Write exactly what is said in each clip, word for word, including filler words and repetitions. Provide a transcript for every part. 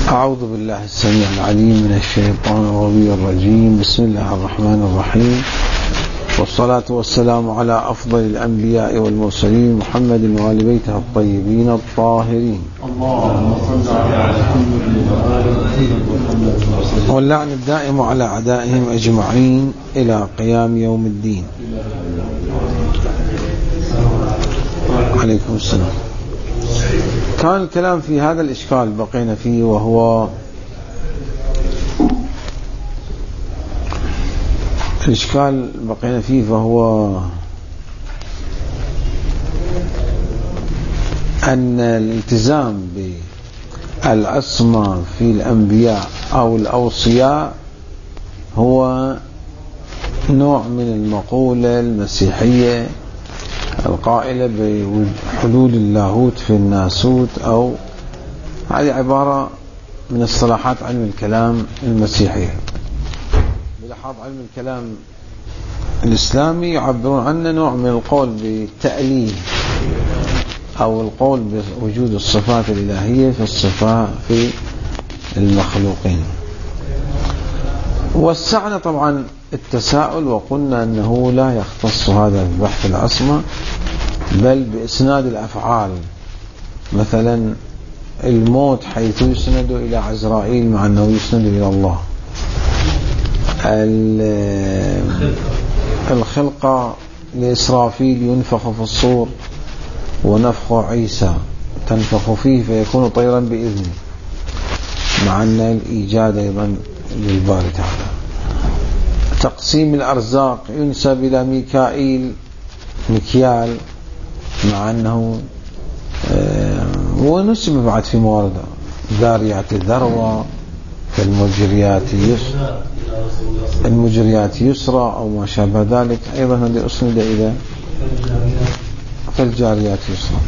أعوذ بالله السميع العليم من الشيطان الرجيم. بسم الله الرحمن الرحيم، والصلاة والسلام على أفضل الأنبياء والمرسلين محمد وآل بيته الطيبين الطاهرين، واللعن الدائم على أعدائهم أجمعين إلى قيام يوم الدين. عليكم السلام. كان الكلام في هذا الإشكال بقينا فيه، وهو الإشكال بقينا فيه فهو أن الالتزام بالعصمة في الأنبياء أو الأوصياء هو نوع من المقولة المسيحية القائلة بحلول اللاهوت في الناسوت، أو هذه عبارة من اصطلاحات علم الكلام المسيحي. بلحاظ علم الكلام الإسلامي يعبرون عنه نوع من القول بالتأليه أو القول بوجود الصفات الإلهية في الصفات في المخلوقين. وسعنا طبعا التساؤل وقلنا أنه لا يختص هذا ببحث العصمة، بل بإسناد الأفعال. مثلا الموت حيث يسند إلى عزرائيل مع أنه يسند إلى الله، الخلقة لإسرافيل ينفخ في الصور، ونفخ عيسى تنفخ فيه فيكون طيرا بإذنه، مع أن الإيجاد أيضا للباري تعالى. تقسيم الأرزاق ينسب إلى ميكائيل مكيال، مع أنه آه ونسب بعد في موارد ذاريات الذروة، فالمجريات يسرى المجريات يسرى أو ما شابه ذلك، أيضا هذه أسند إلى فالجاريات يسرى،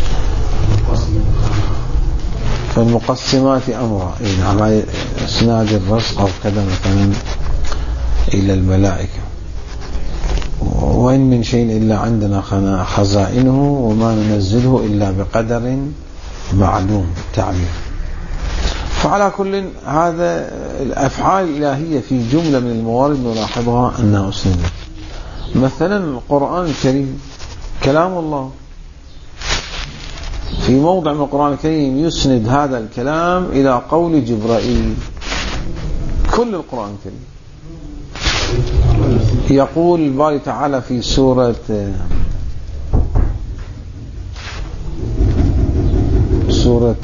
فالمقسمات أمرا، يعني إسناد الرزق أو كذا مثلا إلى الملائكة. وإن من شيء إلا عندنا خزائنه وما ننزله إلا بقدر معلوم تعبير. فعلى كل هذا الأفعال الإلهية في جملة من الموارد نلاحظها أنها أسندت. مثلا القرآن الكريم كلام الله، في موضع من القرآن الكريم يسند هذا الكلام إلى قول جبرائيل. كل القرآن الكريم يقول الباري تعالى في سورة سورة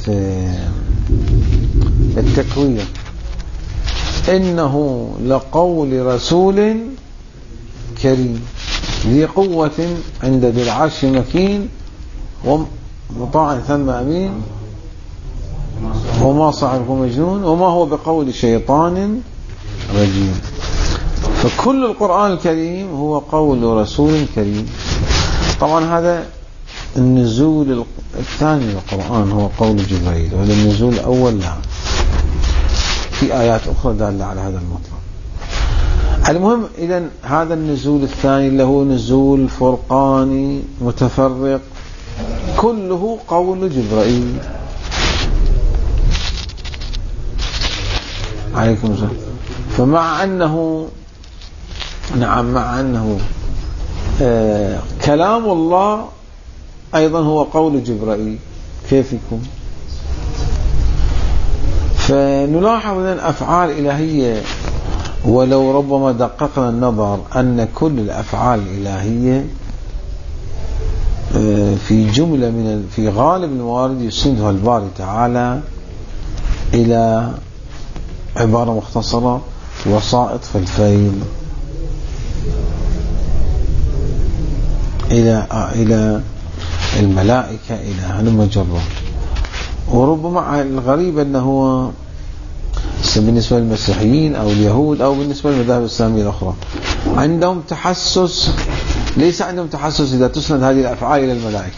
التكوير: إنه لقول رسول كريم ذي قوة عند ذي العرش مكين ومطاع ثم أمين وما صاحبكم مجنون وما هو بقول شيطان رجيم. فكل القرآن الكريم هو قول رسول كريم. طبعا هذا النزول الثاني للقرآن هو قول جبريل، وهذا النزول الأول لا، في آيات أخرى دالة على هذا المطلب. المهم إذن هذا النزول الثاني له نزول فرقاني متفرق كله قول جبريل. عليكم السلام. فمع أنه نعم مع أنه آه كلام الله أيضا هو قول جبرائيل، كيف يكون؟ فنلاحظ أن أفعال إلهية، ولو ربما دققنا النظر أن كل الأفعال الإلهية آه في جملة من في غالب الموارد يسندها الباري تعالى إلى عبارة مختصرة: وسائط في الفيل، إلى إلى الملائكة، إلى هالمجرة. وربما الغريب أنه بالنسبة للمسيحيين أو اليهود أو بالنسبة للمذاهب الإسلامية الأخرى عندهم تحسس، ليس عندهم تحسس إذا تسند هذه الأفعال إلى الملائكة،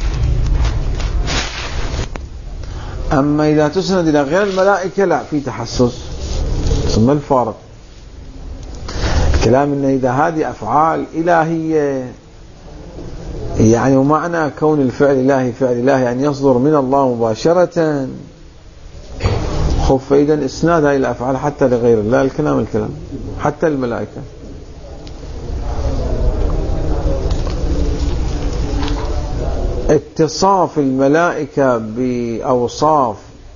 أما إذا تسند إلى غير الملائكة لا، في تحسس. ثم الفارق الكلام إن إذا هذه أفعال إلهية، يعني ومعنى كون الفعل الإلهي فعل إلهي يعني يصدر من الله مباشرة، خف فإذا إسناد هاي الأفعال حتى لغير الله الكلام الكلام حتى الملائكة. اتصاف الملائكة بأوصاف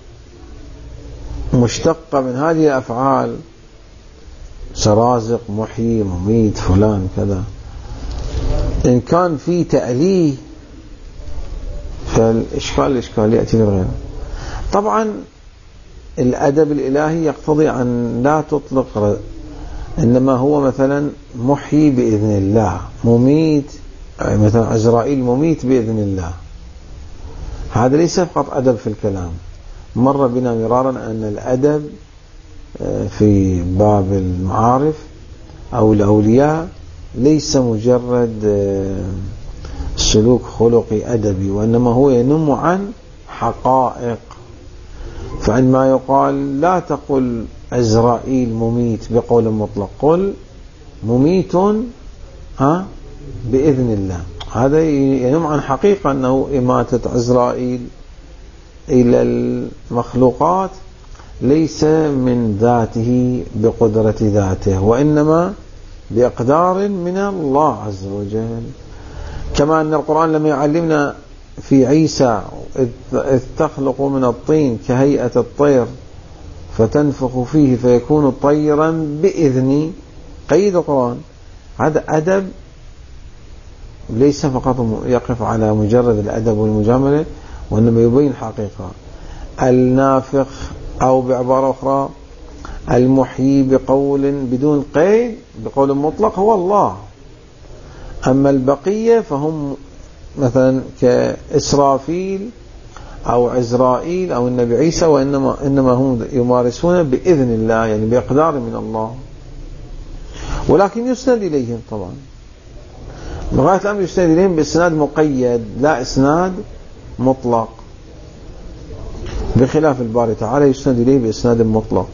مشتقة من هذه الأفعال سرازق محيي مميت فلان كذا، إن كان في تأليه فالإشكال الإشكال يأتي لغيره. طبعا الأدب الإلهي يقتضي أن لا تطلق، إنما هو مثلا محيي بإذن الله، مميت مثلا عزرائيل مميت بإذن الله، هذا ليس فقط أدب في الكلام. مر بنا مرارا أن الأدب في باب المعارف أو الأولياء ليس مجرد سلوك خلقي أدبي، وإنما هو ينم عن حقائق. فعندما يقال لا تقل عزرائيل مميت بقول مطلق، قل مميت ها بإذن الله، هذا ينم عن حقيقة أنه إماتة عزرائيل إلى المخلوقات ليس من ذاته بقدرة ذاته، وإنما بإقدار من الله عز وجل. كما أن القرآن لما يعلمنا في عيسى إذ تخلق من الطين كهيئة الطير فتنفخ فيه فيكون طيرا بإذن، قيد القرآن. هذا أدب ليس فقط يقف على مجرد الأدب والمجاملة، وإنما يبين حقيقة. النافخ أو بعبارة أخرى المحيي بقول بدون قيد بقول مطلق هو الله. أما البقية فهم مثلا كإسرافيل أو عزرائيل أو النبي عيسى، وإنما إنما هم يمارسون بإذن الله، يعني بإقدار من الله، ولكن يسند إليهم. طبعا لغاية الأمر يسند إليهم بإسناد مقيد لا إسناد مطلق، بخلاف الباري تعالى يسند إليه بإسناد مطلق.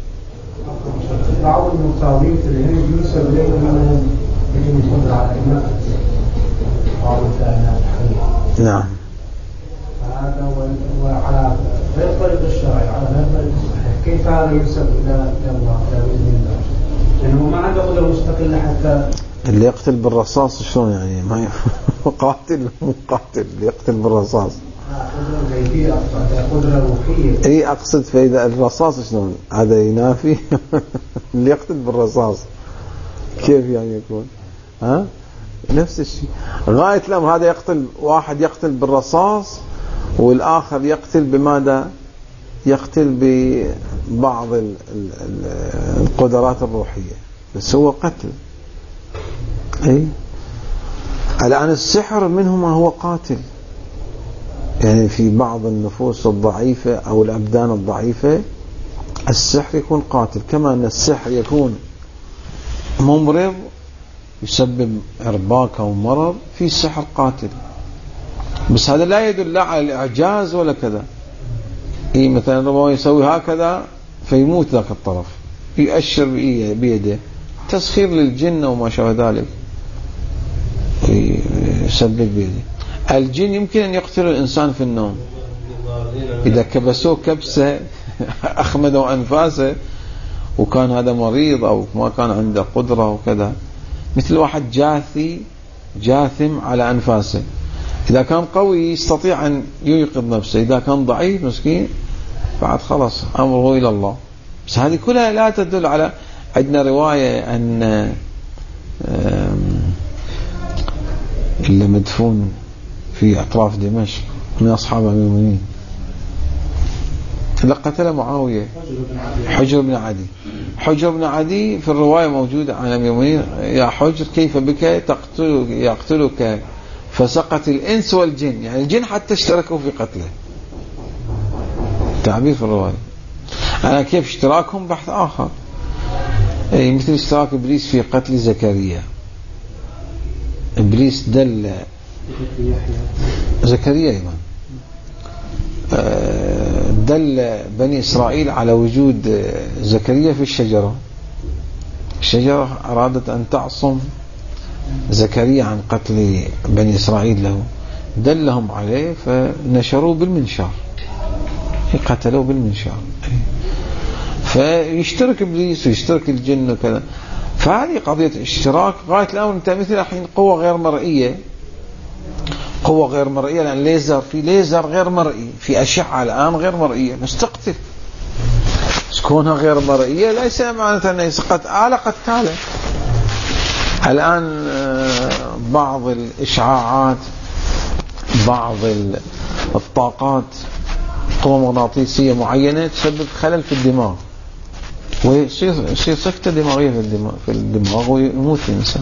بعض المصابين الذين ينسب إليهم أنهم يجب القدرة على الإمامة قالوا كان حي. نعم. هذا وعلى غير طريق الشرعي، على غير طريق الصحيح، كيف هذا ينسب إلى الله إلى بإذن الله؟ لأنه ما عنده قدرة مستقلة. حتى اللي يقتل بالرصاص شلون يعني؟ ما قاتل مو قاتل اللي يقتل بالرصاص. قدرة غيبية، قدرة روحية. اي اقصد فاذا الرصاص شلون هذا ينافي اللي يقتل بالرصاص كيف يعني يكون؟ ها نفس الشيء. غاية الامر هذا يقتل، واحد يقتل بالرصاص والاخر يقتل بماذا؟ يقتل ببعض القدرات الروحية، بس هو قتل. اي الان السحر منهما هو قاتل، يعني في بعض النفوس الضعيفة أو الأبدان الضعيفة السحر يكون قاتل، كما أن السحر يكون ممرض يسبب إرباك أو مرض، في سحر قاتل. بس هذا لا يدل لا على الإعجاز ولا كذا. إيه مثلا ربما يسوي هكذا فيموت ذاك الطرف، يؤشر بيده، تسخير للجن وما شابه ذلك يسبب بيده. الجن يمكن أن يقتل الإنسان في النوم، إذا كبسوه كبسة أخمدوا أنفاسه وكان هذا مريض أو ما كان عنده قدرة وكذا، مثل واحد جاثي جاثم على أنفاسه، إذا كان قوي يستطيع أن يوقظ نفسه، إذا كان ضعيف مسكين بعد خلاص أمره إلى الله. بس هذه كلها لا تدل على. عندنا رواية أن اللي مدفون في أطراف دمشق من أصحاب المؤمنين لقتل معاوية، حجر بن عدي. حجر بن عدي في الرواية موجودة عن المؤمنين: يا حجر كيف بك تقتل يقتلك فسقط الإنس والجن، يعني الجن حتى اشتركوا في قتله. تعبير في الرواية. أنا كيف اشتراكهم بحث آخر، أي مثل اشتراك إبليس في قتل زكريا. إبليس دل زكريا أيضا دل بني إسرائيل على وجود زكريا في الشجرة. الشجرة أرادت أن تعصم زكريا عن قتل بني إسرائيل له، دلهم عليه فنشروه بالمنشار، قتلوه بالمنشار. فيشترك إبليس ويشترك الجن وكذا. فهذه قضية اشتراك غاية الأمر. أنت مثل الحين قوة غير مرئية، قوة غير مرئية، لأن ليزر في ليزر غير مرئي، في أشعة الآن غير مرئية بس تقتل. كونها غير مرئية ليس معناته أنها قد آلة قتالة. الآن بعض الإشعاعات، بعض الطاقات، قوة مغناطيسية معينة تسبب خلل في الدماغ ويصير سكتة دماغية في الدماغ, في الدماغ ويموت الإنسان.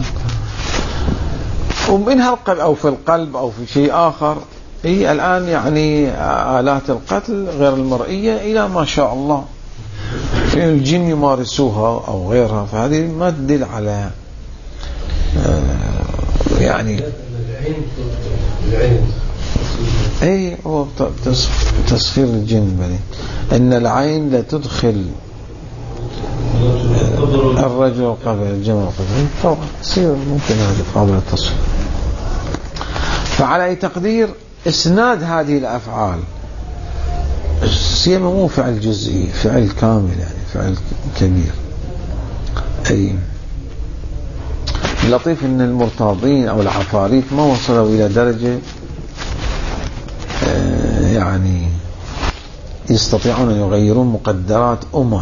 ومنها القلب أو في القلب أو في شيء آخر. هي الآن يعني آلات القتل غير المرئية إلى ما شاء الله في الجن يمارسوها أو غيرها، فهذه ما تدل على يعني أي هو تسخير الجن بني إن العين لا تدخل الرجل قبل الجمل قبل، طبعا تصير ممكن هذه قابلة تصل. فعلى أي تقدير إسناد هذه الأفعال سيما مو فعل جزئي، فعل كامل يعني فعل كبير. أي اللطيف إن المرتاضين أو العفاريت ما وصلوا إلى درجة يعني يستطيعون أن يغيرون مقدرات أمم.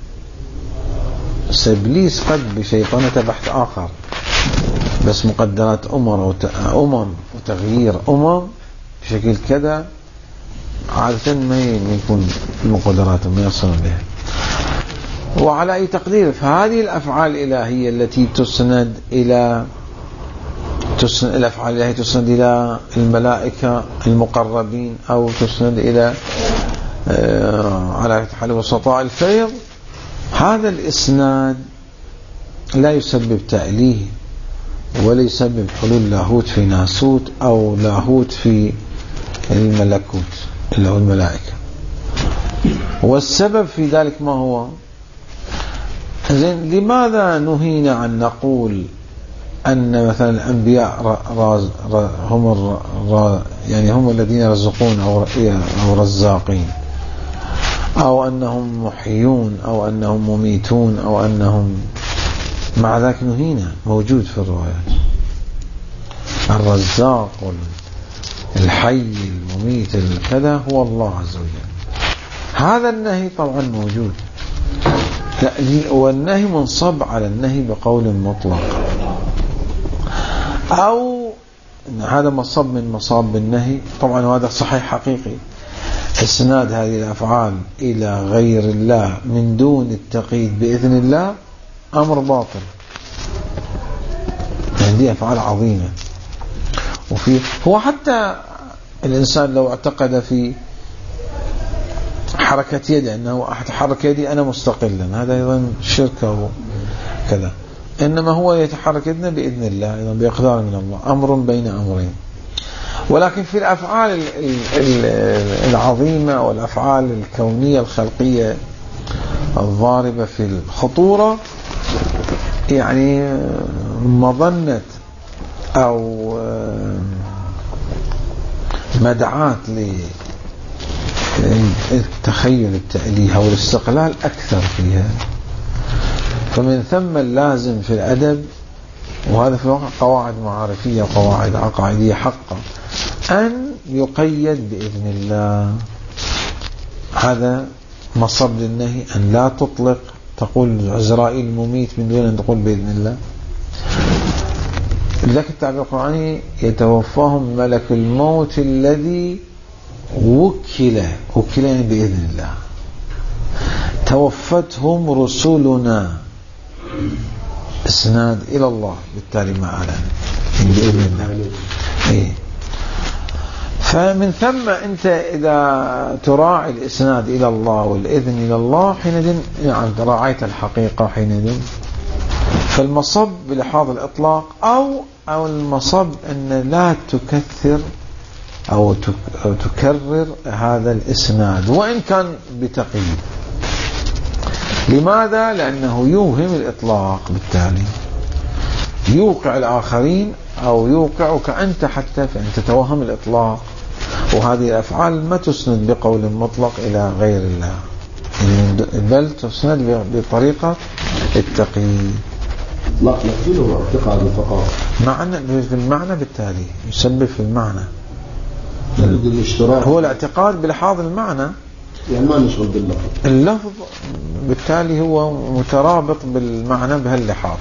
إبليس قد بشيطانة بحث آخر، بس مقدرات أمم أمم وتغيير أمم بشكل كذا عادة ما يكون المقدرات ما يصلون بها. وعلى أي تقدير فهذه الأفعال الإلهية التي تسند إلى تسند الأفعال الإلهية تسند إلى الملائكة المقربين أو تسند إلى آه على حال وسطاء الفيض، هذا الإسناد لا يسبب تأليه ولا يسبب حلول لاهوت في ناسوت أو لاهوت في الملكوت اللي هو الملائكة. والسبب في ذلك ما هو؟ زين لماذا نهينا عن نقول أن مثلا الأنبياء راز هم الر يعني هم الذين يرزقون أو أو رزاقين، أو أنهم محيون أو أنهم مميتون أو أنهم، مع ذلك نهينا موجود في الروايات الرزاق والحي المميت الكذا هو الله عز وجل. هذا النهي طبعا موجود، والنهي منصب على النهي بقول مطلق، أو هذا مصب من مصاب النهي. طبعا هذا صحيح حقيقي، إسناد هذه الأفعال إلى غير الله من دون التقييد بإذن الله أمر باطل. هذه أفعال عظيمة. وفي هو حتى الإنسان لو اعتقد في حركة يدي أنه أتحرك يدي أنا مستقلا، هذا أيضا شركة وكذا، إنما هو يتحرك يدنا بإذن الله أيضا بإقدار من الله، أمر بين أمرين. ولكن في الأفعال العظيمة والأفعال الكونية الخلقية الضاربة في الخطورة يعني مظنة أو مدعاة للتخيل التأليه أو الاستقلال أكثر فيها. فمن ثم اللازم في الأدب، وهذا في الواقع قواعد معارفية وقواعد عقائدية حقا، أن يقيد بإذن الله. هذا مصب للنهي، أن لا تطلق تقول عزرائيل مميت من دون أن تقول بإذن الله. لذلك التعبير القرآني يتوفاهم ملك الموت الذي وكل وكل يعني بإذن الله، توفتهم رسلنا، اسناد إلى الله بالتالي ما أعلن بإذن الله. إيه. فمن ثم أنت إذا تراعي الإسناد إلى الله والإذن إلى الله حينئذ يعني راعيت الحقيقة حينئذ. فالمصب بلحاظ الإطلاق أو أو المصب أن لا تكثر أو تكرر هذا الإسناد وإن كان بتقييد. لماذا؟ لأنه يوهم الإطلاق، بالتالي يوقع الآخرين أو يوقعك أنت حتى فأن تتوهم الإطلاق. وهذه الأفعال ما تسند بقول مطلق إلى غير الله. بل تسند بطريقة التقييد. لا لفظي هو اعتقاد فقط معنى في المعنى بالتالي يسبب في المعنى الاشتراك هو الاعتقاد بلحاظ المعنى يعني ما نشغل باللفظ اللفظ بالتالي هو مترابط بالمعنى بهاللحاظ.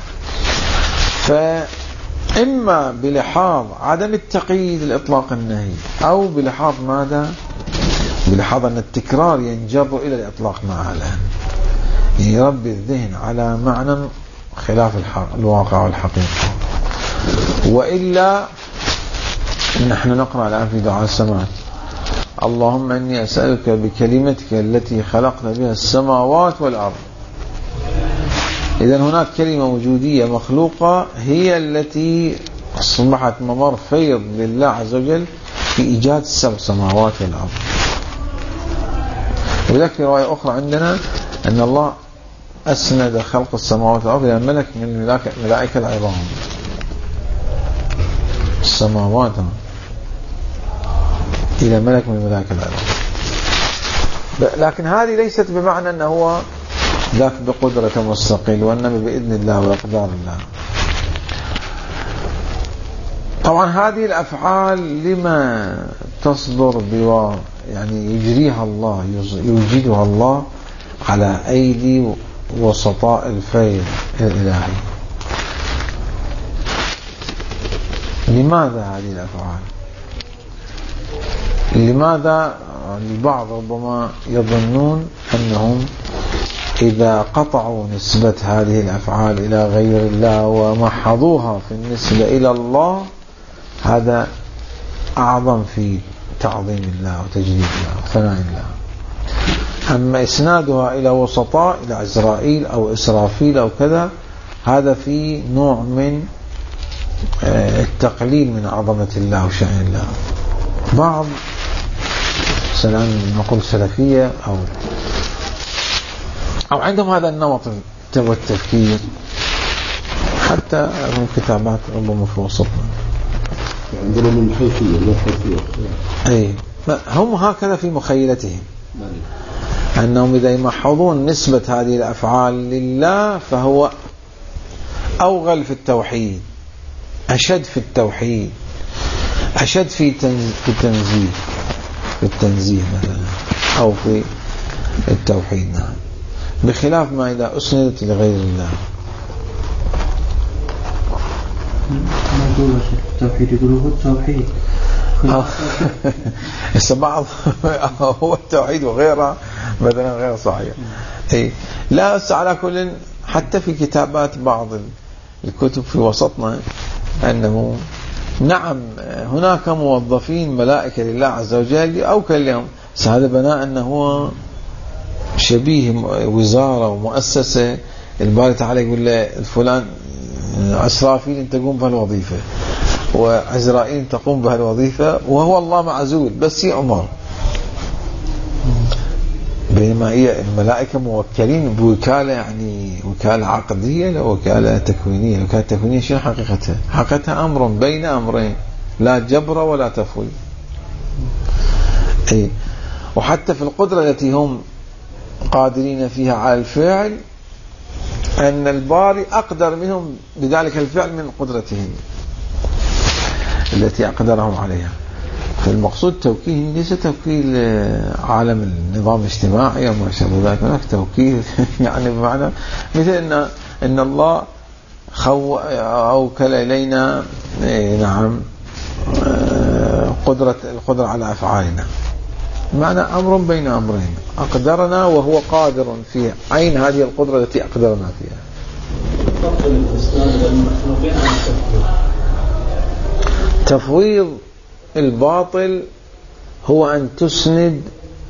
فإما بلحاظ عدم التقييد الإطلاق النهي أو بلحاظ ماذا بلحاظ أن التكرار ينجر إلى الإطلاق مع الآن يربي الذهن على معنى خلاف الواقع والحقيقة. وإلا نحن نقرأ الآن في دعاء السماوات اللهم إني أسألك بكلمتك التي خلقت بها السماوات والأرض. إذن هناك كلمة وجودية مخلوقة هي التي أصبحت ممر فيض لله عز وجل في إيجاد السبع سماوات والأرض. وذلك في رواية أخرى عندنا أن الله أسند خلق السماوات والأرض إلى ملك من ملائكة العظام. السماوات إلى ملك من ملائكة العظام. لكن هذه ليست بمعنى أنه هو ذاك بقدرة مستقل وإنما بإذن الله وإقدار الله. طبعا هذه الأفعال لما تصدر بوا يعني يجريها الله يوجدها الله على أيدي وسطاء الفيض الإلهي. لماذا هذه الأفعال؟ لماذا البعض ربما يظنون أنهم إذا قطعوا نسبة هذه الأفعال إلى غير الله ومحضوها في النسبة إلى الله هذا أعظم في تعظيم الله وتجليل الله وثناء الله. أما إسنادها إلى وسطاء إلى عزرائيل أو إسرافيل أو كذا هذا في نوع من التقليل من عظمة الله وشأن الله. بعض سلام نقول سلفية أو أو عندهم هذا النمط والتفكير حتى من كتابات ربما في وسطنا عندنا من حيثية لا حيثية أي هم هكذا في مخيلتهم أنهم إذا يمحضون نسبة هذه الأفعال لله فهو أوغل في التوحيد أشد في التوحيد أشد في التنزيه في التنزيه مثلا أو في التوحيد نعم بخلاف ما إذا أسندت لغير الله. موضوع التوحيد يقولوا هو التوحيد بعض هو التوحيد وغيره مثلا غير صحيح. أي لا بس على كل حتى في كتابات بعض الكتب في وسطنا أنه نعم هناك موظفين ملائكة لله عز وجل أو كلهم بس هذا بناء أنه هو شبيه وزارة ومؤسسة الباري تعالى يقول له الفلان إسرافيل أنت تقوم بهالوظيفة وعزرائيل تقوم بهالوظيفة وهو الله معزول بس يأمر. بينما هي الملائكة موكلين بوكالة يعني وكالة عقدية لا وكالة تكوينية. وكالة تكوينية شنو حقيقتها؟ حقيقتها أمر بين أمرين لا جبر ولا تفويض. أي وحتى في القدرة التي هم قادرين فيها على الفعل أن الباري أقدر منهم بذلك الفعل من قدرتهم التي أقدرهم عليها. فالمقصود توكيل ليس توكيل عالم النظام الاجتماعي أو ما شابه ذلك. هناك توكيل يعني بمعنى مثل أن أن الله خو أوكل إلينا نعم قدرة القدرة على أفعالنا معنى أمر بين أمرين أقدرنا وهو قادر في عين هذه القدرة التي أقدرنا فيها. تفويض الباطل هو أن تسند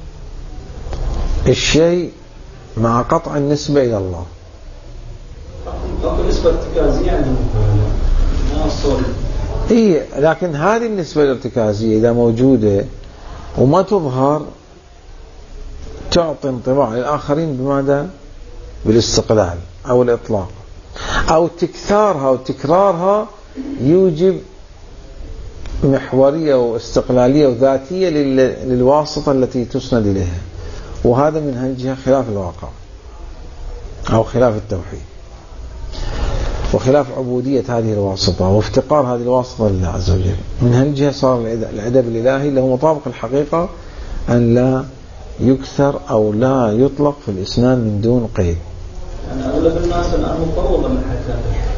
الشيء مع قطع النسبة إلى الله. النسبة الارتكازية يعني إيه لكن هذه النسبة الارتكازية إذا موجودة وما تظهر تعطي انطباع للآخرين بماذا؟ بالاستقلال أو الإطلاق أو تكثارها وتكرارها يوجب محورية واستقلالية وذاتية للواسطة التي تسند إليها وهذا من هالجهة خلاف الواقع أو خلاف التوحيد وخلاف عبودية هذه الواسطة وافتقار هذه الواسطة لله عز وجل. من هالجهة صار الأدب الإلهي له مطابق الحقيقة أن لا يكثر أو لا يطلق في الإسناد من دون قيد. يعني أغلب الناس الآن مطورة من حتى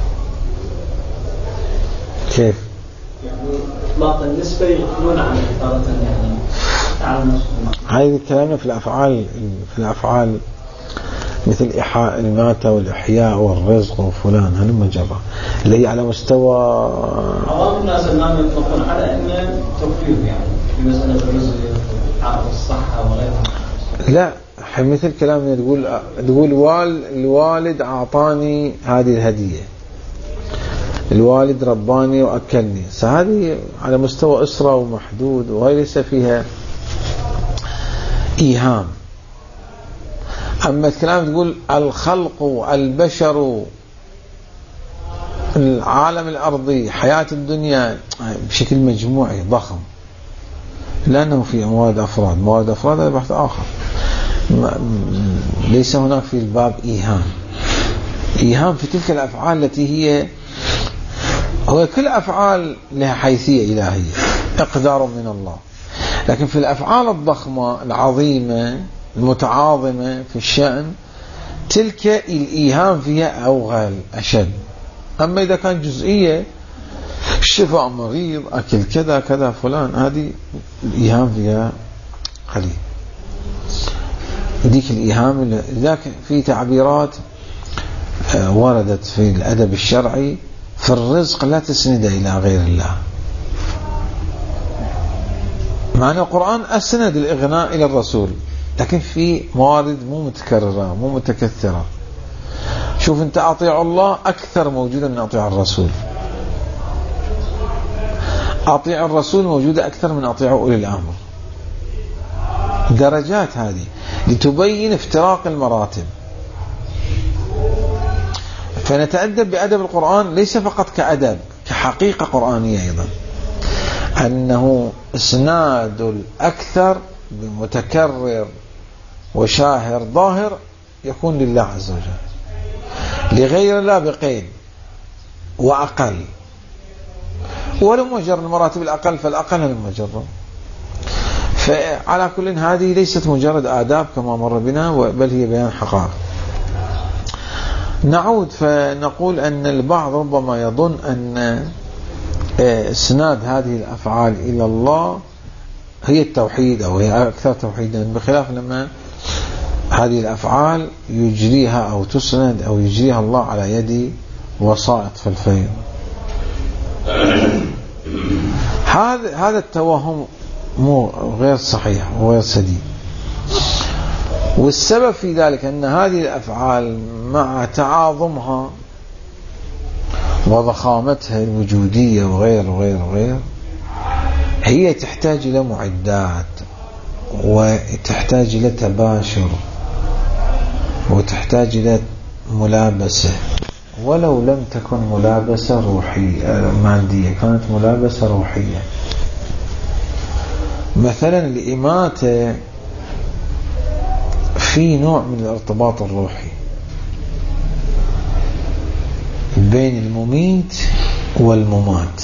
كيف؟ يعني إطلاق النسبة يغفلون عن إثارة يعني تعالى هذه كلامنا في الأفعال في الأفعال مثل إيحاء الماتة والإحياء والرزق وفلان هلما جرى اللي هي على مستوى عوام الناس الآن يطلقون على أن توفير يعني في مسألة الرزق عارف الصحة وغيرها. لا مثل كلامنا تقول تقول وال الوالد أعطاني هذه الهدية الوالد رباني وأكلني هذه على مستوى أسرة ومحدود وهي ليس فيها إيهام. أما الكلام تقول الخلق البشر العالم الأرضي حياة الدنيا بشكل مجموعي ضخم لأنه في مواد أفراد مواد أفراد هذا بحث آخر ليس هناك في الباب إيهام إيهام في تلك الأفعال التي هي هو كل أفعال لها حيثية إلهية إقدار من الله لكن في الأفعال الضخمة العظيمة المتعاظمة في الشأن تلك الإيهام فيها أوغل أشد. أما إذا كان جزئية شفاء مريض أكل كذا كذا فلان هذه الإيهام فيها قليل ديك الإيهام. لذلك في تعبيرات وردت في الأدب الشرعي في الرزق لا تسند إلى غير الله مع أن القرآن أسند الإغناء إلى الرسول لكن في موارد مو متكررة مو متكثرة. شوف أنت أطيع الله أكثر موجودة من أطيع الرسول أطيع الرسول موجودة أكثر من أطيع أولي الأمر درجات هذه لتبين افتراق المراتب. فنتأدب بأدب القرآن ليس فقط كأدب كحقيقة قرآنية أيضا أنه إسناد الأكثر بمتكرر وشاهر ظاهر يكون لله عز وجل لغير الله بقيد وأقل ولم مجر المراتب الأقل فالأقل لم مجره. فعلى كل هذه ليست مجرد آداب كما مر بنا بل هي بيان حقائق. نعود فنقول أن البعض ربما يظن أن إسناد هذه الأفعال إلى الله هي التوحيد أو هي أكثر توحيدا بخلاف لما هذه الأفعال يجريها أو تسند أو يجريها الله على يد وسائط في الفيض. هذا هذا التوهم مو غير صحيح وغير سديد. والسبب في ذلك أن هذه الأفعال مع تعاظمها وضخامتها الوجودية وغير وغير وغير هي تحتاج إلى معدات وتحتاج إلى تباشر وتحتاج إلى ملابسة ولو لم تكن ملابسة روحية مادية كانت ملابسة روحية. مثلا الإماتة في نوع من الارتباط الروحي بين المميت والممات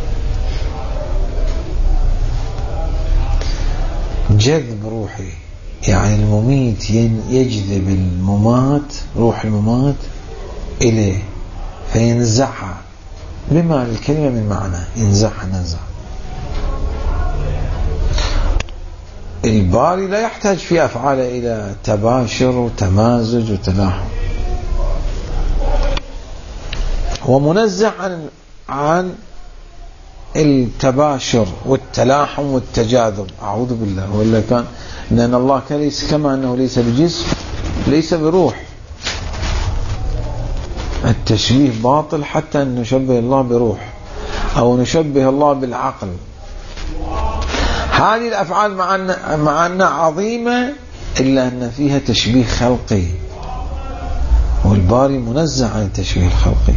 جذب روحي يعني المميت يجذب الممات روح الممات إليه فينزعها بما الكلمة من معنى ينزعها نزع. الباري لا يحتاج في أفعاله إلى تباشر وتمازج وتلاحم هو منزع عن عن التباشر والتلاحم والتجاذب أعوذ بالله. ولا كان لأن الله ليس كما أنه ليس بجسم ليس بروح التشبيه باطل حتى أن نشبه الله بروح أو نشبه الله بالعقل. هذه الأفعال مع أنها عظيمة إلا أن فيها تشبيه خلقي والباري منزع عن التشبيه الخلقي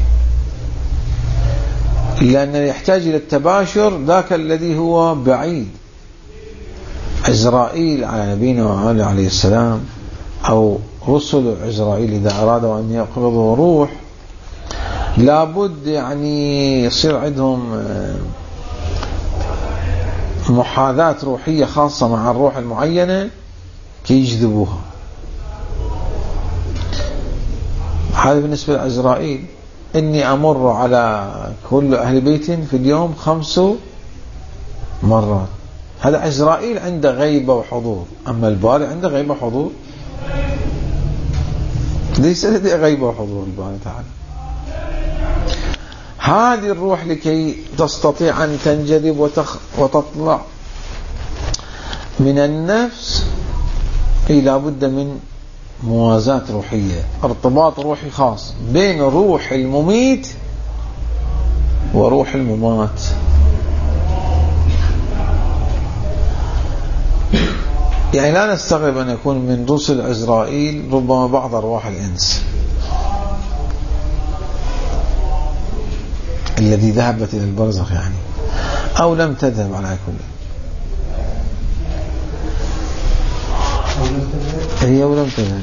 لأنه يحتاج إلى التباشر ذاك الذي هو بعيد عزرائيل على نبينا وعلى عليه السلام، أو رسل عزرائيل إذا أرادوا أن يقبضوا روح، لابد يعني يصير عندهم محاذاة روحية خاصة مع الروح المعينة كي يجذبوها. هذا بالنسبة لعزرائيل. إني أمر على كل أهل بيت في اليوم خمس مرات. هذا عزرائيل عنده غيبة وحضور، أما الباري عنده غيبة وحضور، ليس لديه غيبة وحضور الباري تعالى. هذه الروح لكي تستطيع أن تنجذب وتخ وتطلع من النفس لا بد من موازاة روحية، ارتباط روحي خاص بين روح المميت وروح الممات. يعني لا نستغرب أن يكون من رسل عزرائيل ربما بعض أرواح الإنس الذي ذهبت إلى البرزخ يعني، أو لم تذهب على كل هي ولم تذهب.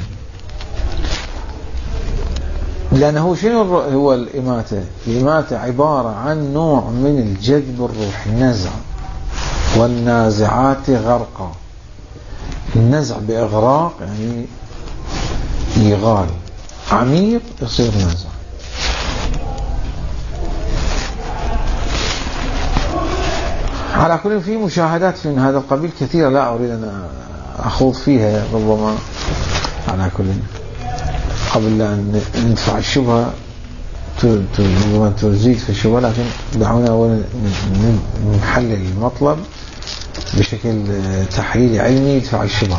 لأنه شنو هو الإماتة؟ الإماتة عبارة عن نوع من الجذب الروح، النزع، والنازعات غرقا. النزع بإغراق يعني يغال عميق يصير نزع. على كل في مشاهدات من هذا القبيل كثيرة لا أريد أن أخوض فيها ربما، على كل قبل أن ندفع الشبهة ربما تزيد في الشبهة، لكن دعونا أولا نحلل المطلب بشكل تحليل علمي يدفع الشبهة.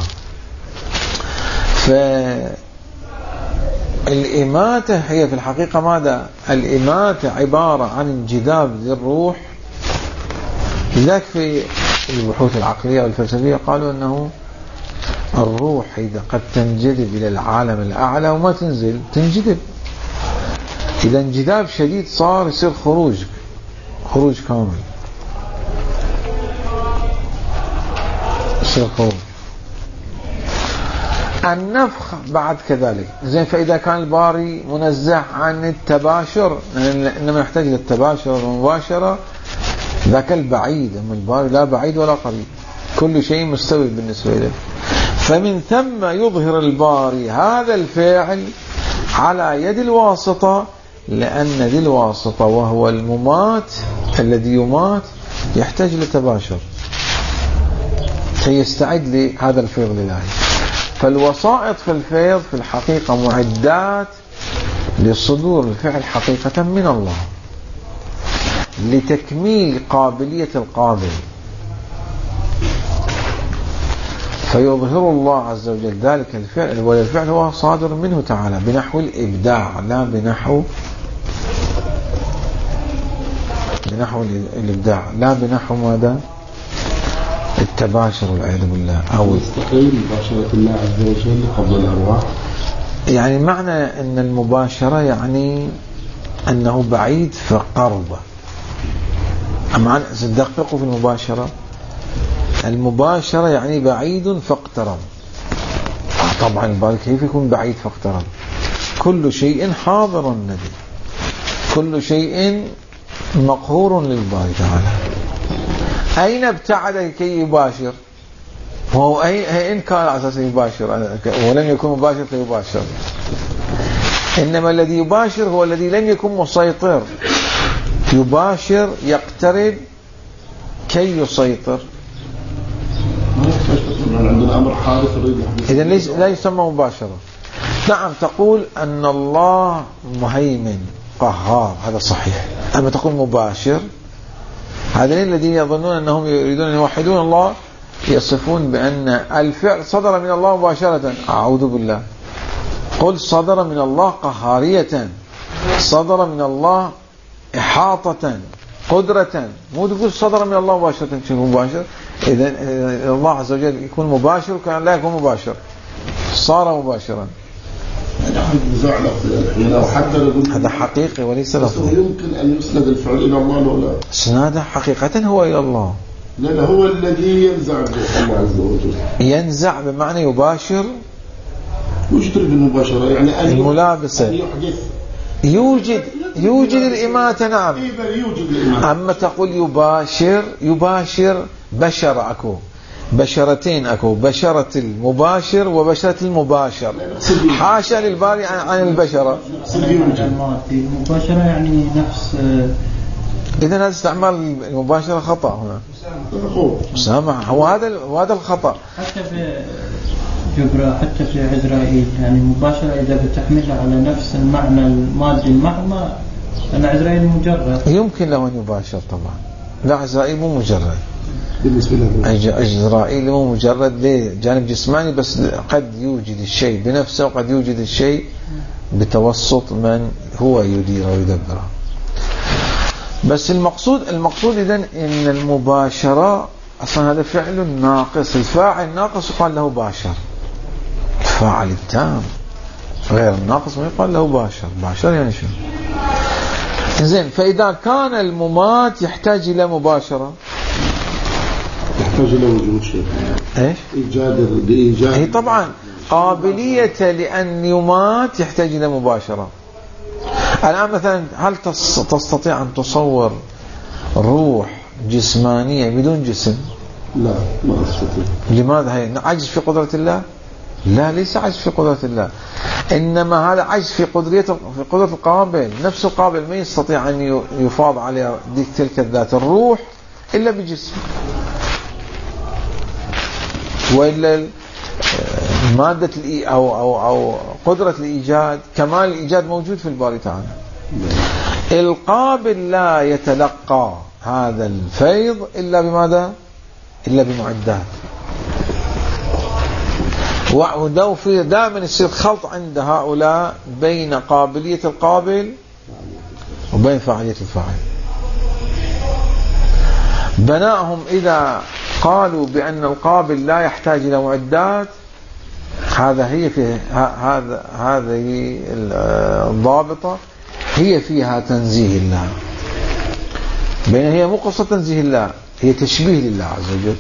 فالإماتة هي في الحقيقة ماذا؟ الإماتة عبارة عن انجذاب للروح. لذلك في البحوث العقلية والفلسفية قالوا أنه الروح إذا قد تنجذب إلى العالم الأعلى وما تنزل تنجذب، إذا انجذاب شديد صار يصير خروج خروج كامل، يصير خروج. النفخ بعد كذلك زين. فإذا كان الباري منزه عن التباشر، إنما يحتاج للتباشر والمباشرة، ذاك البعيد، أما الباري لا بعيد ولا قريب، كل شيء مستوي بالنسبة له. فمن ثم يظهر الباري هذا الفعل على يد الواسطة، لأن ذي الواسطة وهو الممات الذي يمات يحتاج لتباشر سيستعد لهذا الفيض الإلهي. فالوسائط في الفيض في الحقيقة معدات لصدور الفعل حقيقة من الله، لتكميل قابلية القابل. فيظهر الله عز وجل ذلك الفعل، والفعل هو صادر منه تعالى بنحو الإبداع، لا بنحو بنحو الإبداع، لا بنحو ماذا؟ التباشر والعياذ بالله، أو يستقيم مباشرة الله عز وجل قبل الأرواح. يعني معنى أن المباشرة يعني أنه بعيد فقربه. أما دققوا في المباشرة، المباشرة يعني بعيد فاقترب. طبعا الباري كيف يكون بعيد فاقترب؟ كل شيء حاضر الندي، كل شيء مقهور للباري تعالى. أين ابتعد كي يباشر؟ وهو أين كان على أساس يباشر ولم يكن مباشر فيباشر؟ إنما الذي يباشر هو الذي لم يكن مسيطر، يباشر يقترب كي يسيطر. عندنا أمر حادث إذن ليس لا يسمى مباشرة. نعم تقول أن الله مهيمن قهار، هذا صحيح. أما تقول مباشر، هذين الذين يظنون أنهم يريدون أن يوحدون الله يصفون بأن الفعل صدر من الله مباشرة. أعوذ بالله. قل صدر من الله قهارية، صدر من الله إحاطة قدرة، مو تقول صدر من الله مباشرة. شوف مباشر، إذا الله عز وجل يكون مباشر وكان لا يكون مباشر، صار مباشرا. هذا حقيقي وليس لفظي. يمكن أن يسند الفعل إلى الله ولا؟ إسناده حقيقة هو إلى الله، لأن هو الذي ينزع الله عز وجل. ينزع بمعنى يباشر. وش تريد المباشرة؟ يعني أن الملابسة. أن يحدث. يوجد يوجد الإماتة. نعم. يوجد الإماتة. أما تقول يباشر، يباشر بشر أكو، بشرتين أكو، بشرة المباشر وبشرة المباشر. حاشا للباري عن البشرة. المباشرة يعني نفس. إذن هذا استعمال المباشرة خطأ هنا. سامح، هو هذا وهذا الخطأ. حتى في جبرا، حتى في عزرائيل يعني مباشرة إذا بتحملها على نفس المعنى المادي المحض، أن عزرائيل مجرد. يمكن له أن يباشر طبعا. لا، عزرائيل مو مجرد. بالنسبة له عزرائيل مو مجرد ليه جانب جسماني بس، قد يوجد الشيء بنفسه وقد يوجد الشيء بتوسط من هو يدير ويدبره. بس المقصود المقصود إذن إن المباشرة أصلا هذا فعل ناقص، الفاعل ناقص يقال له باشر. الفاعل التام غير الناقص ما يقال له باشر. باشر يعني شو؟ زين، فإذا كان الممات يحتاج إلى مباشرة، يحتاج إلى وجود شيء. إيش؟ إيجاد إيجاد. هي طبعا قابلية لأن يمات يحتاج إلى مباشرة. الآن مثلا هل تستطيع أن تصور روح جسمانية بدون جسم؟ لا، ما أستطيع. لماذا؟ هي عجز في قدرة الله؟ لا، ليس عجز في قدرة الله، إنما هذا عجز في قدرته، في قدرة القابل. نفس القابل ما يستطيع أن يفاض على تلك الذات الروح إلا بجسم، وإلا مادة أو أو أو قدرة الإيجاد، كمال الإيجاد موجود في الباري تعالى. القابل لا يتلقى هذا الفيض إلا بماذا؟ إلا بمعدات. ودو في دائما يصير خلط عند هؤلاء بين قابلية القابل وبين فاعلية الفاعل. بناهم إذا قالوا بأن القابل لا يحتاج إلى معدات، هذا هي في هذا هذه الضابطة هي فيها تنزيه الله، بين هي مو قصة تنزيه الله، هي تشبيه لله عز وجل.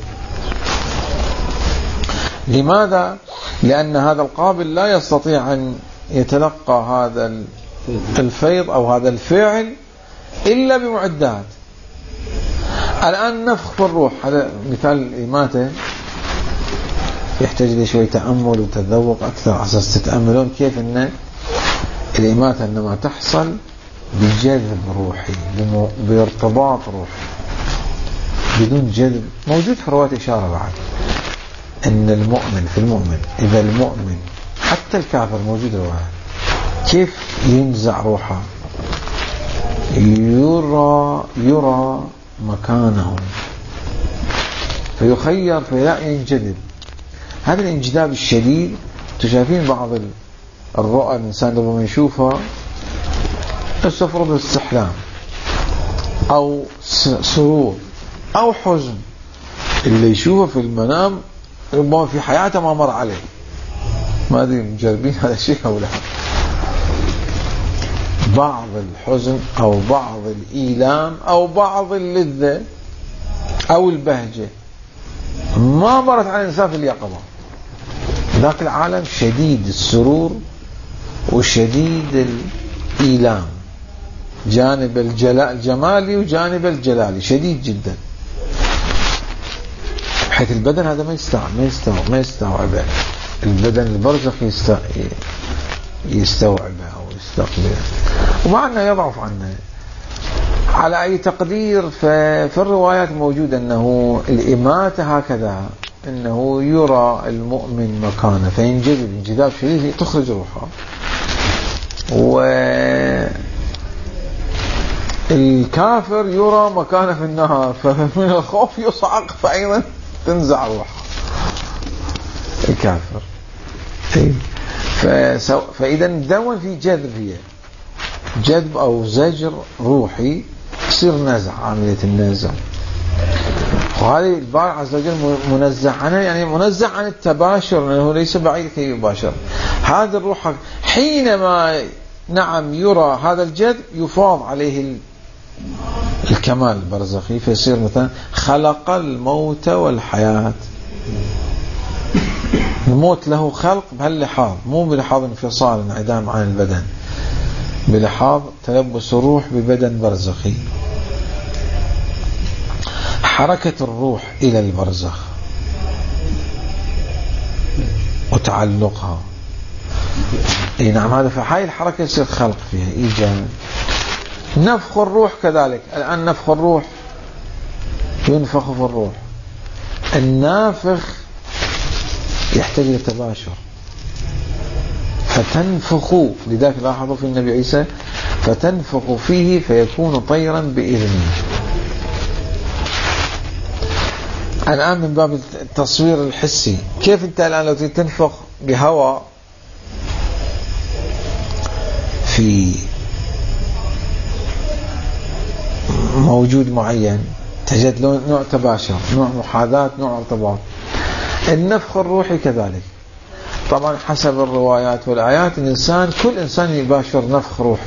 لماذا؟ لأن هذا القابل لا يستطيع أن يتلقى هذا الفيض أو هذا الفعل إلا بمعدات. الآن نفخ في الروح، هذا مثال الإماتة يحتاج لي شوي تأمل وتذوق أكثر على أساس تتأملون كيف أن الإماتة إنما تحصل بجذب روحي، بارتباط روحي بدون جذب. موجود في رواية إشارة بعد أن المؤمن في المؤمن، إذا المؤمن حتى الكافر موجود رواية كيف ينزع روحه، يرى يرى مكانه فيخير فلا ينجذب. هذا الانجذاب الشديد تشافين بعض الرؤى الإنسان لما يشوفها استفرد استحلام أو سرور أو حزن، اللي يشوفه في المنام ربما في حياته ما مر عليه. ما أدري مجربين هذا الشيء أو لا. بعض الحزن أو بعض الإيلام أو بعض اللذة أو البهجة ما مرت على الإنسان في اليقظة. ذاك العالم شديد السرور وشديد الإيلام، جانب الجمالي وجانب الجلالي شديد جدا، بحيث البدن هذا ما يستوعب ما يستوعب ما يستوعبه. البدن البرزخي يستوعبه أو يستقبله، ومع أنه يضعف عنه. على أي تقدير في الروايات موجود أنه الإماتة هكذا، أنه يرى المؤمن مكانه فينجذب انجذاب شديد تخرج روحه، والكافر يرى مكانه في النهار فمن الخوف يصعق فأيضا تنزع روحه الكافر. فإذا دون في جذب، هي جذب أو زجر روحي، يصير نزع، عملية النزع. وهذه الباري عز وجل منزع عنها، يعني منزع عن التباشر لأنه ليس بعيد كي يباشر. هذا الروح حينما نعم يرى هذا الجذب يفاض عليه الكمال البرزخي، فيصير مثلا خلق الموت والحياة. الموت له خلق بهاللحاظ، مو بلحاظ انفصال انعدام عن البدن، بلحاظ تلبس الروح ببدن برزخي. حركة الروح إلى البرزخ وتعلقها، اي نعم، هذا في هاي الحركة يصير خلق فيها إيجاد. نفخ الروح كذلك، الآن نفخ الروح ينفخ في الروح، النافخ يحتاج إلى تباشر فتنفخ، لذلك لاحظوا في النبي عيسى فتنفخ فيه فيكون طيرا بإذنه. الآن من باب التصوير الحسي، كيف أنت الآن لو تنفخ بهواء في موجود معين تجد له نوع تباشر، نوع محاذاة، نوع ارتباط. النفخ الروحي كذلك، طبعا حسب الروايات والآيات الإنسان كل إنسان يباشر نفخ روحي.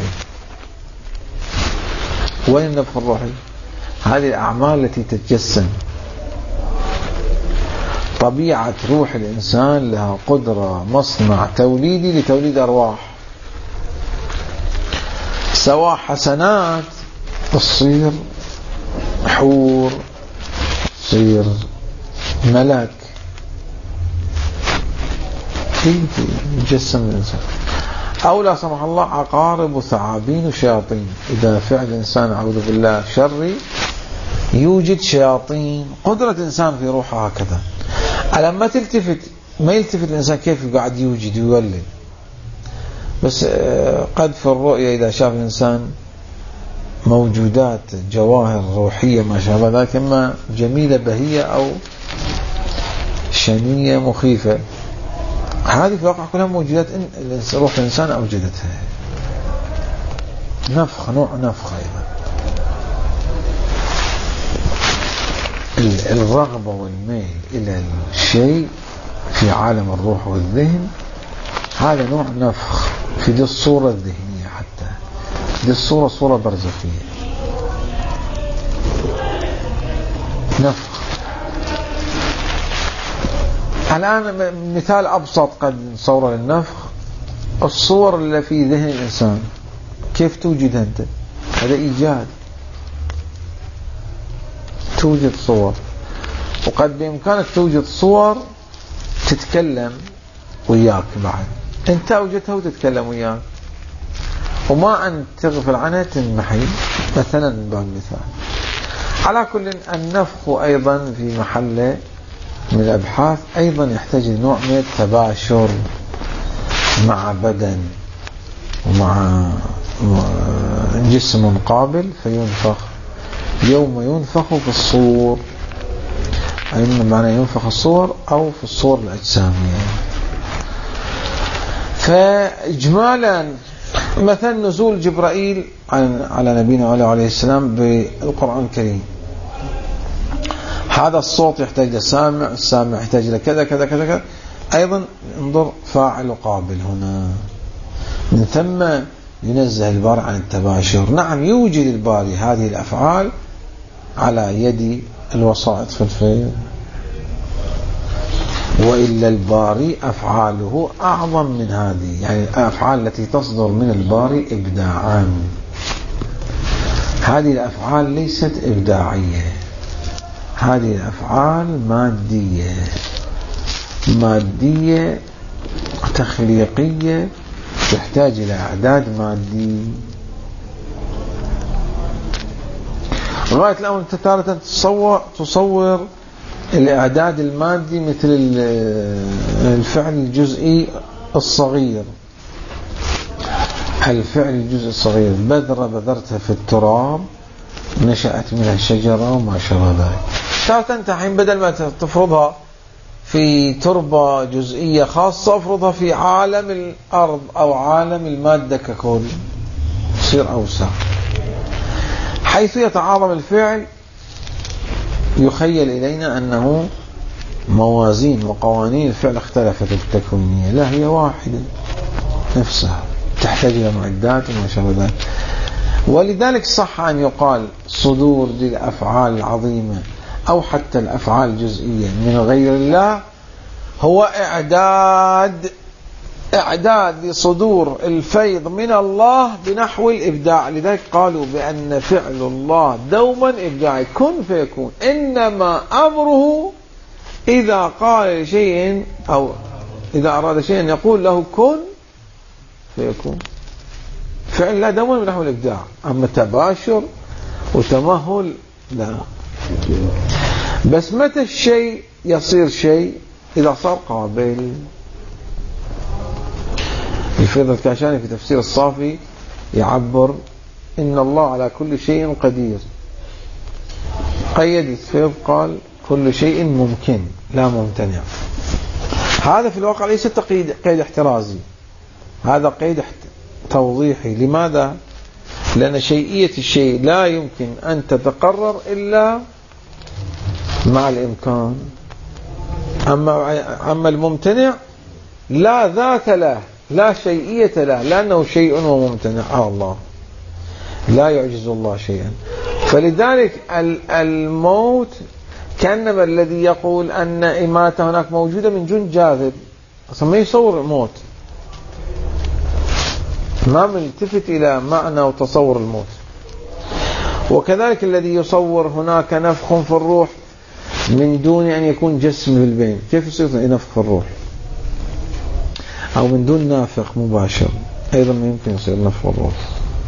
وين النفخ الروحي؟ هذه الأعمال التي تتجسم. طبيعة روح الإنسان لها قدرة مصنع توليدي لتوليد أرواح، سواء حسنات تصير حور، تصير ملك، يتجسم الإنسان، أو لا سمح الله عقارب وثعابين وشياطين. إذا فعل الإنسان أعوذ بالله شري يوجد شياطين، قدرة الإنسان في روحه هكذا. لما تلتفت ما يلتفت الإنسان كيف قاعد يوجد ويولد، بس قد في الرؤية إذا شاف الإنسان موجودات جواهر روحية ما شابه ذلك، إما جميلة بهية أو شنية مخيفة، هذه في الواقع كلها موجودات روح الإنسان أوجدتها. نفخ، نوع نفخ أيضا. الرغبة والميل إلى الشيء في عالم الروح والذهن، هذا نوع نفخ في دي الصورة الذهنية، حتى دي الصورة صورة برزخية. نفخ. الآن مثال أبسط قد نصور للنفخ، الصور اللي في ذهن الإنسان كيف توجد أنت؟ هذا إيجاد، توجد صور، وقد بإمكانك توجد صور تتكلم وياك بعد، أنت أوجدتها وتتكلم وياك، وما أن تغفل عنها تنمحي مثلا من باب المثال. على كل، النفخ أيضا في محله من الأبحاث أيضا يحتاج لنوع من التباشر مع بدن ومع جسم قابل فينفخ. يوم ينفخ في الصور، أي معنى ينفخ الصور أو في الصور الأجسامية. فإجمالا مثلا نزول جبرائيل على نبينا عليه السلام بالقرآن الكريم، هذا الصوت يحتاج لسامع، السامع يحتاج لكذا كذا كذا كذا. أيضا انظر فاعل وقابل هنا، من ثم ينزه الباري عن التباشر. نعم يوجد الباري هذه الأفعال على يد الوسائط في الفيل، وإلا الباري أفعاله أعظم من هذه، يعني الأفعال التي تصدر من الباري إبداعا، هذه الأفعال ليست إبداعية، هذه الأفعال مادية، مادية تخليقية تحتاج إلى إعداد مادي. غاية الأمر أنت تارة تصور, تصور الإعداد المادي مثل الفعل الجزئي الصغير، الفعل الجزئي الصغير، بذرة بذرتها في التراب نشأت منها شجرة وما شابه ذلك. تارة أنت حين بدل ما تفرضها في تربة جزئية خاصة افرضها في عالم الأرض أو عالم المادة ككل، تصير أوسع. حيث يتعاظم الفعل يخيل إلينا أنه موازين وقوانين الفعل اختلفت التكوينية، لا هي واحدة نفسها، تحتاج إلى معدات وما شابه ذلك. ولذلك صح أن يقال صدور للأفعال العظيمة أو حتى الأفعال الجزئية من غير الله هو إعداد إعداد لصدور الفيض من الله بنحو الإبداع. لذلك قالوا بأن فعل الله دوما إبداعي، كن فيكون، إنما أمره إذا قال لشيء أو إذا أراد شيئا يقول له كن فيكون. فعل الله دوما بنحو الإبداع، أما تباشر وتمهل لا. بس متى الشيء يصير شيء؟ إذا صار قابل. الفيض الكاشاني في تفسير الصافي يعبر إن الله على كل شيء قدير، قيد الفيض قال كل شيء ممكن لا ممتنع. هذا في الواقع ليس تقييد قيد احترازي، هذا قيد توضيحي. لماذا؟ لأن شيئية الشيء لا يمكن أن تتقرر إلا مع الإمكان. أما أما الممتنع لا ذات له، لا شيئية له، لأنه شيء وممتنع على الله، لا يعجز الله شيئا. فلذلك الموت كأنما الذي يقول أن إماتة هناك موجودة من جند جاذب، أصلا ما يصور الموت، ما ملتفت إلى معنى وتصور الموت. وكذلك الذي يصور هناك نفخ في الروح من دون أن يكون جسم في البين، كيف يصير نفخ في الروح؟ أو من دون نافخ مباشر أيضا ما يمكن يصير نفخ في الروح.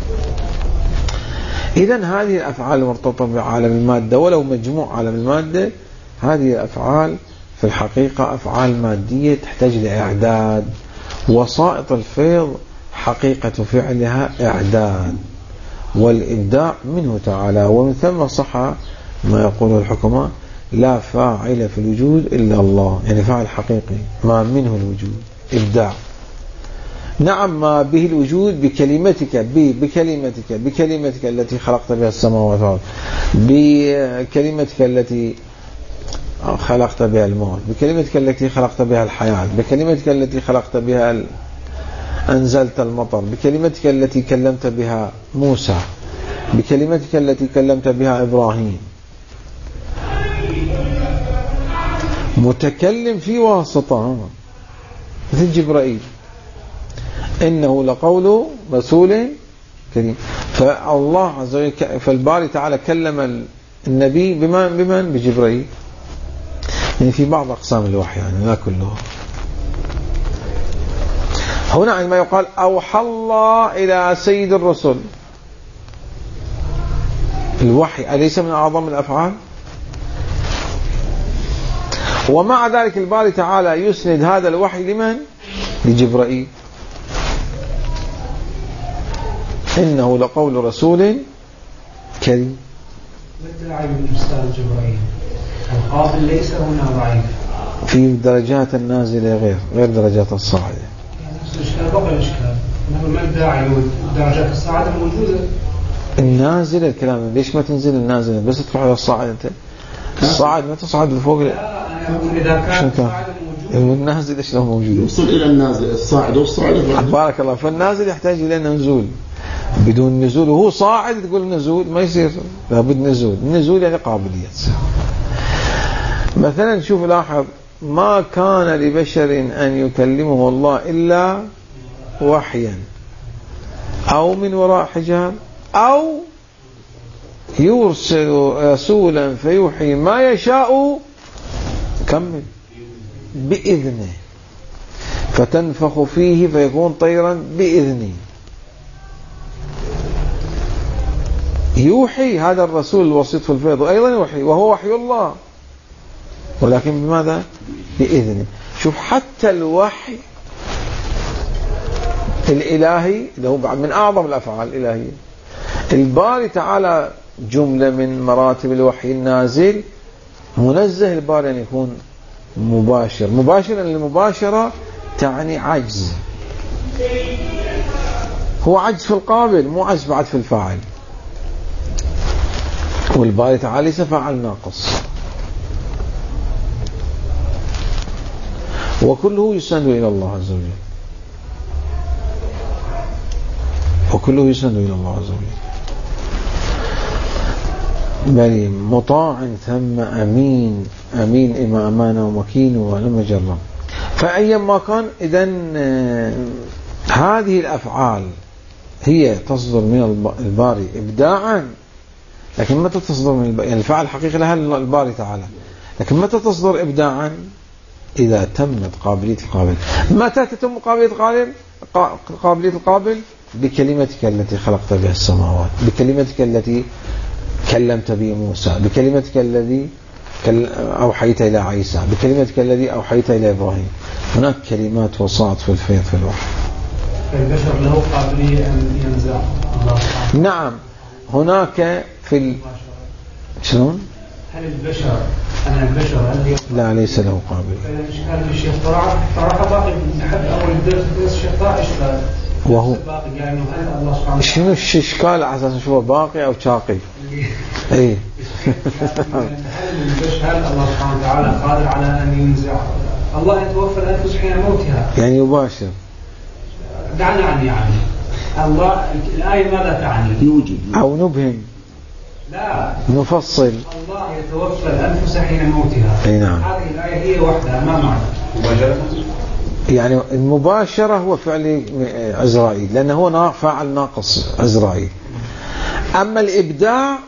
إذن هذه الأفعال المرتبطة بعالم المادة ولو مجموع عالم المادة، هذه الأفعال في الحقيقة أفعال مادية تحتاج لإعداد. وسائط الفيض حقيقة فعلها إعداد والإبداع منه تعالى. ومن ثم صح ما يقوله الحكماء لا فاعل في الوجود إلا الله، يعني فاعل حقيقي ما منه الوجود إبداع. نعم ما به الوجود بكلمتك بكلمتك بكلمتك التي خلقت بها السماوات والأرض، بكلمتك التي خلقت بها الموت، بكلمتك التي خلقت بها الحياة، بكلمتك التي خلقت بها ال... أنزلت المطر، بكلمتك التي كلمت بها موسى، بكلمتك التي كلمت بها إبراهيم. متكلم في واسطة مثل جبرائيل، إنه لقول رسول كريم. فالله عز وجل فالباري تعالى كلم النبي بمن بمن بجبرائيل، يعني في بعض أقسام الوحي يعني لا كله. هنا عندما يقال أوحى الله إلى سيد الرسل، الوحي أليس من أعظم الأفعال؟ ومع ذلك الباري تعالى يسند هذا الوحي لمن؟ لجبرائيل، إنه لقول رسول كريم. والداعي من أستاذ جبرائيل القابل ليس هنا ضعيف، في درجات النازلة غير غير درجات الصاعدة. الإشكال بقى الإشكال إنه ما الداعي والدرجات الصاعدة موجودة. النازلة الكلام ليش ما تنزل النازلة بس تروح على الصاعدة؟ أنت الصاعد ما تصعد لفوق. لا أنا أقول إذا كان الصاعدة موجودة والنازل شلون موجود؟ يوصل إلى النازل الصاعد والصاعد. بارك الله. فالنازل يحتاج إلى نزول، بدون نزول وهو صاعد تقول نزول ما يصير، لابد نزول. النزول يعني قابلية. مثلا شوف لاحظ ما كان لبشر أن يكلمه الله إلا وحيا أو من وراء حجاب أو يرسل رسولا فيوحي ما يشاء كمل بإذنه فتنفخ فيه فيكون طيرا بإذنه. يوحي هذا الرسول الوسيط في الفيض أيضا يوحي وهو وحي الله، ولكن بماذا؟ بإذنه. شوف حتى الوحي الإلهي اللي هو من أعظم الأفعال الإلهية، الباري تعالى جملة من مراتب الوحي النازل منزه الباري أن يكون مباشر. مباشرا المباشرة تعني عجز، هو عجز في القابل مو عجز بعد في الفاعل، والباري تعالى ليس فاعل ناقص. وكله يسند إلى الله عز وجل، وكله يسند إلى الله عز وجل. بل مطاع ثم أمين، أمين إما أمانة ومكين ولم جرم. فأيا ما كان، إذن هذه الأفعال هي تصدر من الباري إبداعا، لكن متى تصدر من الباري؟ يعني الفعل الحقيقي لها الباري تعالى، لكن متى تصدر إبداعا؟ إذا تمت قابلية القابل. متى تتم قابلية القابل؟ قابلية القابل بكلمتك التي خلقت بها السماوات، بكلمتك التي كلمت به موسى، بكلمتك الذي أوحيت إلى عيسى، بكلمتك الذي أوحيت إلى إبراهيم. هناك كلمات وصعت في الفيض في الوحي. البشر له قابلية أن ينزع الله؟ نعم، هناك في ال... شلون؟ هل البشر أنا البشر هل لا، ليس له قابلية. الإشكال في الشيخ طرح طرح باقي لحد أول الدرس الشيخ طرح إشكال وهو باقي، يعني هل الله سبحانه شنو الإشكال على أساس نشوفه باقي أو شاقي؟ إيه. هل الله سبحانه وتعالى قادر على أن ينزع؟ الله يتوفى الأنفس حين موتها، يعني يباشر. دعنا يعني يعني الله الآية ماذا تعني؟ يوجد أو نبهم، لا نفصل. الله يتوفى الأنفس حين موتها. أي نعم. هذه الآية هي وحدها ما معنى مباشرة؟ يعني المباشرة هو فعل عزرائيل، لأنه هو فاعل ناقص عزرائيل. أما الإبداع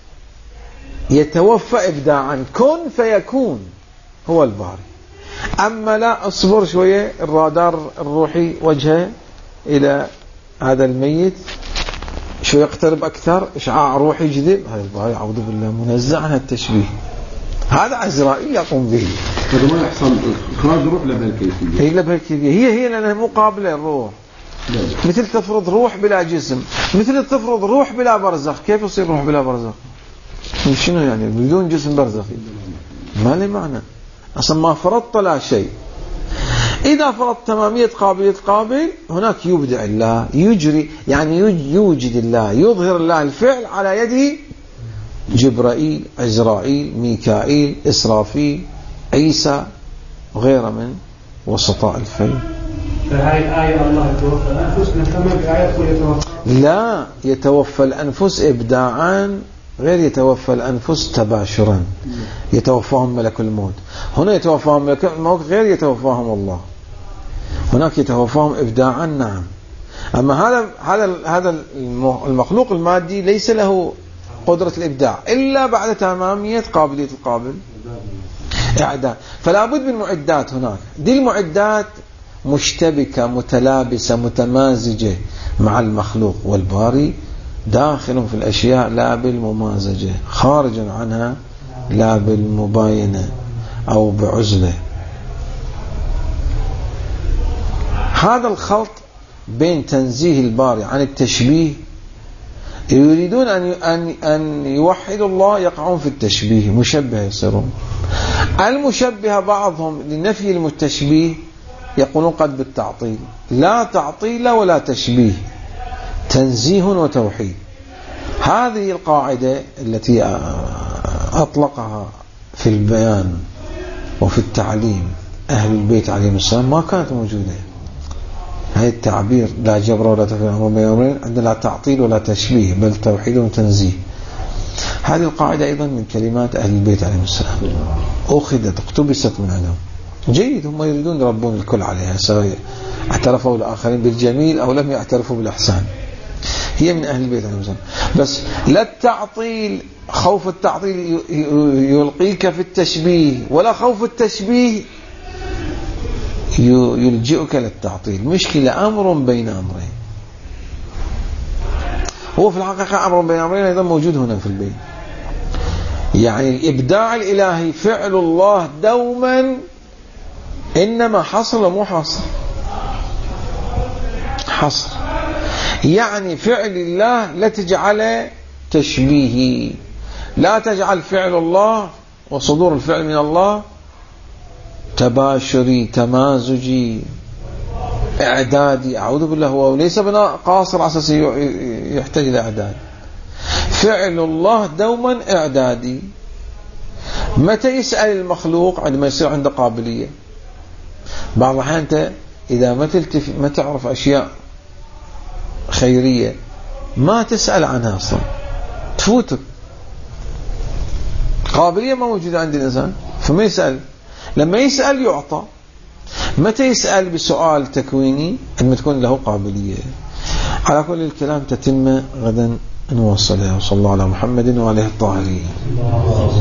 يتوفى إبداعا، كن فيكون، هو الباري. أما لا، أصبر شوية، الرادار الروحي وجهه إلى هذا الميت شو يقترب أكثر، إشعاع روحي جديد، هذا الباري أعوذ بالله منزع عن التشبيه، هذا عزرائيل يقوم به. هذا ما يحصل إخراج الروح لبهالكيفية. هي لبهالكيفية، هي هي لأنها مو قابلة الروح. مثل تفرض روح بلا جسم، مثل تفرض روح بلا برزخ. كيف يصير روح بلا برزخ؟ شنو يعني بدون جسم برزخي؟ ما له معنى أصلا، ما فرضت لا شيء. إذا فرضت تمامية قابلية قابل، هناك يبدع الله، يجري، يعني يوجد الله، يظهر الله الفعل على يده جبرائيل، عزرائيل، ميكائيل، إسرافيل، عيسى وغيره من وسطاء الفعل. فهذه الآية الله يتوفى الأنفس نفهمها بآية يتوفى؟ لا، يتوفى الأنفس إبداعا، غير يتوفى الأنفس تباشرا، يتوفاهم ملك الموت. هنا يتوفاهم ملك الموت غير يتوفاهم الله، هناك يتوفاهم إبداعا. نعم. أما هذا هذا هذا المخلوق المادي ليس له قدرة الإبداع إلا بعد تمامية قابلية القابل إعداد. فلا بد من معدات هناك، دي المعدات مشتبكة متلابسة متمازجة مع المخلوق، والباري داخل في الأشياء لا بالممازجة، خارج عنها لا بالمباينة أو بعزلة. هذا الخلط بين تنزيه الباري عن التشبيه، يريدون أن أن أن يوحدوا الله يقعون في التشبيه، مشبه يصيرون. المشبه بعضهم لنفي التشبيه يقولون قد بالتعطيل، لا تعطيل ولا تشبيه، تنزيه وتوحيد. هذه القاعدة التي أطلقها في البيان وفي التعليم أهل البيت عليهم السلام ما كانت موجودة. هذا التعبير لا جبر ولا تفريق بين أمرين، عندنا لا تعطيل ولا تشبيه بل توحيد وتنزيه. هذه القاعدة أيضا من كلمات أهل البيت عليهم السلام، أخذت اقتبست من عندهم. جيد، هم يريدون يربون الكل عليها، سواء اعترفوا الآخرين بالجميل أو لم يعترفوا بالإحسان. هي من أهل البيت عليهم السلام. بس لا التعطيل، خوف التعطيل يلقيك في التشبيه، ولا خوف التشبيه يلجئك للتعطيل. مشكلة أمر بين أمرين. هو في الحقيقة أمر بين أمرين أيضا موجود هنا في البيت. يعني الإبداع الإلهي فعل الله دوما، إنما حصل مو حصر حصر، يعني فعل الله لا تجعل تشبيهي، لا تجعل فعل الله وصدور الفعل من الله تباشري تمازجي إعدادي. أعوذ بالله، هو ليس بنا قاصر على أساس يحتاج إلى إعداد. فعل الله دوما إعدادي. متى يسأل المخلوق؟ عندما يصير عنده قابلية. بعض الأحيان أنت إذا ما تلتف ما تعرف أشياء خيرية ما تسأل عنها أصلا، تفوتك. قابلية موجودة عند الإنسان، فما يسأل. لما يسأل يعطى. متى يسأل بسؤال تكويني؟ عندما تكون له قابلية. على كل الكلام تتم غدا نوصلها. وصلى الله على محمد وعليه الطاهرين.